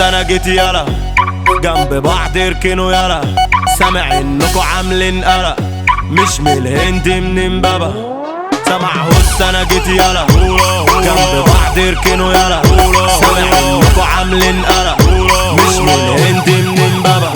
انا جيت يالا جنب بعض اركنوا يالا. سامع انكوا عاملين قلق مش من الهند من امبابة. سامع انا جيت يالا جنب بعض اركنوا يالا. سامع انكوا عاملين قلق مش من الهند من امبابة.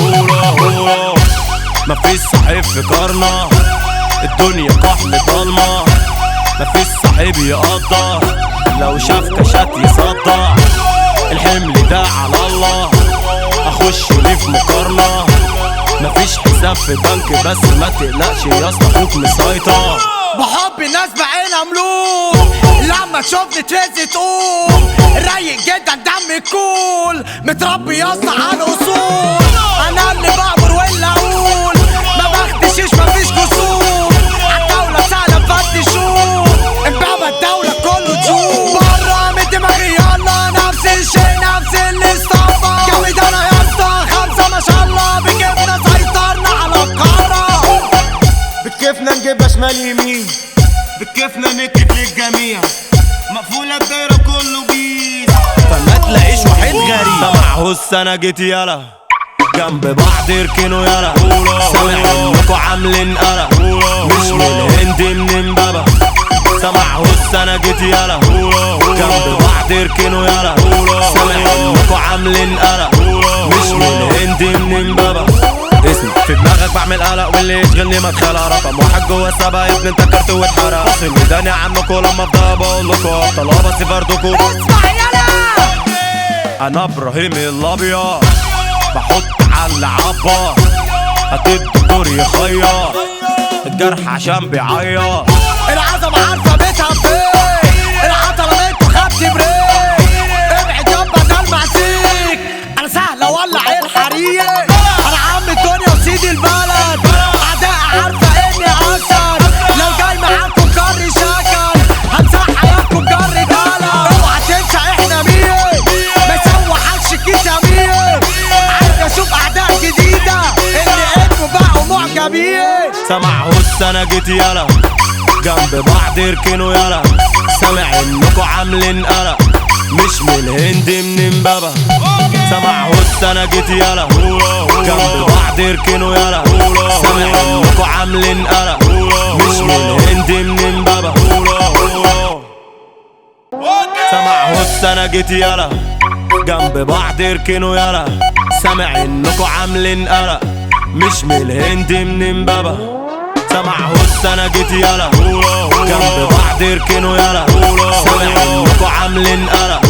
مفيش صاحب في قرنا الدنيا كحل ضلمة. مفيش صاحب يقدر لو شاف كشات يصدع. الحمل ده على الله اخش ليه في مقارنة. مفيش حساب في بنك بس ما تقلقش يا اسطى اخوك مسيطر. بحب الناس بعينها ملوك لما تشوفني ترزي تقوم. رايق جدا دمي كول متربي يا اسطى على الاصول. انا اللي بأمر واللي اقول ما بختشيش مفيش كسوف. عالدولة سهلة نفتشوه امبابة الدولة كله تشوف. برا من دماغي يلا نفس الشي نفس اللي اصطفى. جامد انا يا اسطى خمسة ما شاء الله. بكيفنا سيطرنا على القارة. بكيفنا نجيبها شمال يمين. بكيفنا نكتب للجميع. مقفولة الدايرة كله بيس فما تلاقيش واحد غريب. سامع انا جيت يالا جنب بعض اركنوا يالا. سامع انكوا عاملين قلق مش من الهند من امبابة. سامع انا جيت يالا جنب بعض اركنوا يالا. سامع انكوا عاملين قلق مش من الهند من امبابة. اسمع في دماغك بعمل قلق واللي يشغلني مدخلة. رقم واحد جوا السبا يا ابني انت كرت واتحرق. اصل الميدان يا عمكوا لما افضل بقولكوا طلبة بس فردكوا. اسمع يالا انا ابراهيم الابيض بحط على العبا. هتدي دور يخير الجرح عشان بيعيط. العظمة عارفة بيتها فين. العطلة انتوا خدت بريك. ابعد يابا ده المعسيك. انا سهل اولع الحريق. انا عم الدنيا وسيدي البلد. اعداء عارفة اني اسد. لو جاي معاكم جري شكل همسح حياتكم جري دلع. اوعى تنسى احنا مين ما يسوحكش كيس امين. عايز اشوف اعداء جديدة اللي انتوا بقوا معجبين. سامع انا جيت يالا جنب بعض اركنوا يالا. سامع انكوا عاملين قلق مش من الهند من امبابة. سامع انا جيت يالا جنب بعض اركنوا يالا. سامع انكوا عاملين قلق مش من الهند من امبابة. سامع انا جيت يالا جنب بعض اركنوا يالا. سامع انكوا عاملين قلق مش من الهند من امبابة. سامع انا جيت يالا جنب بعض اركنوا يالا. سامع انكوا عاملين قلق